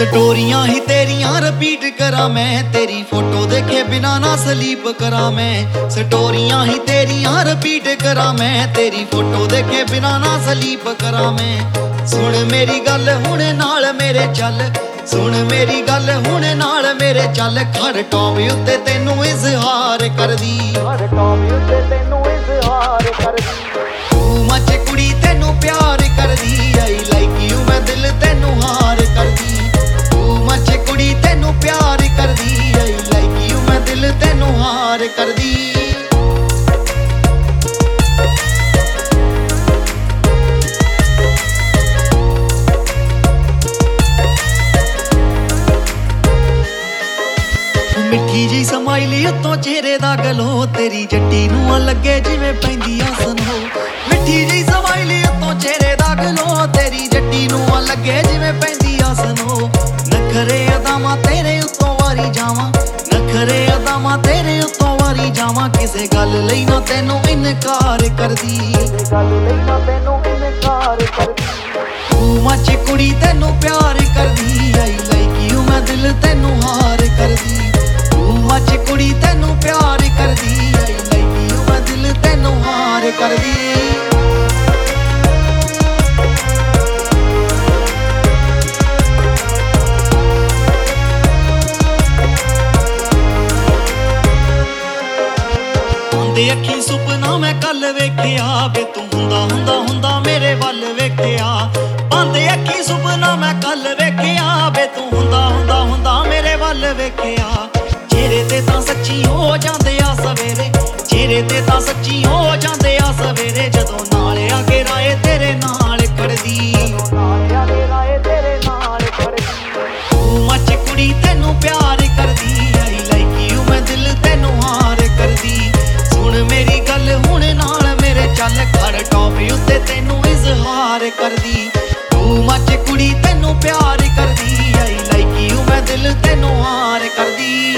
स्टोरियां ही तेरियां रिपीट करा मैं, तेरी फोटो देखे बिना ना स्लीप करा मैं। स्टोरियां ही तेरियां रिपीट करा मैं, तेरी फोटो देखे बिना ना स्लीप करा मैं। सुन मेरी गल हुण नाल मेरे चल, सुन मेरी गल हुण नाल मेरे चल। खड़ टॉप उत्ते तैनू इजहार कर दी, खड़ टॉप उत्ते तैनू इजहार कर दी। तू मच कुड़ी तैनू प्यार कर दी, आई लाइक यू मैं दिल तैनू हार कर दी। मच कुड़ी तैनू प्यार कर दी, आई लाइक यू मैं दिल तैनू हार कर दी। मिठी जी समाइली उत्तों चेहरे दा गलो, तेरी जट्टी नूं लगे जिवें पैंदी आ सनो। मिठी जी समाइली उत्तों चेहरे दा गलो, तेरी जट्टी नूं लगे जिवें पैंदी आ सनो। नखरे अदावां तेरे उत्तों वारी जावां, नखरे अदावां तेरे उत्तों वारी जावां। किसे गल लई ना तैनू इनकार करदी, किसे गल लई ना तैनू इनकार करदी। तू मच कुड़ी तैनू प्यार करदी, आई लाइक यू मैं दिल तैनू हार करदी। तू मच कुड़ी तैनू प्यार करदी, आई लाइक यू मैं दिल तैनू हार करदी। अखी सुपना मैं कल वेखिया, वे तू हुंदा हुंदा हुंदा मेरे वल वेखिया। पांदे अखी सुपना मैं कल वेखिया, वे तू हुंदा हुंदा हुंदा मेरे वल वेखिया। चेहरे ते तां सच्ची हो जांदे आ सवेरे, चेहरे ते तां सच्ची हो जांदे आ सवेरे। जदों नाल आके राए तेरे नाल खड़दी, नाल आके राए तेरे नाल खड़दी। तू मच कुड़ी तैनू प्यार करदी, आई लाइक यू मैं दिल तैनू हार करदी। सुन मेरी गल हुण नाल मेरे चल, खड़ टॉप उत्ते तैनू इजहार कर दी। तू मच कुड़ी तैनू प्यार कर दी, आई लाइक यू मैं दिल तैनू हार कर दी।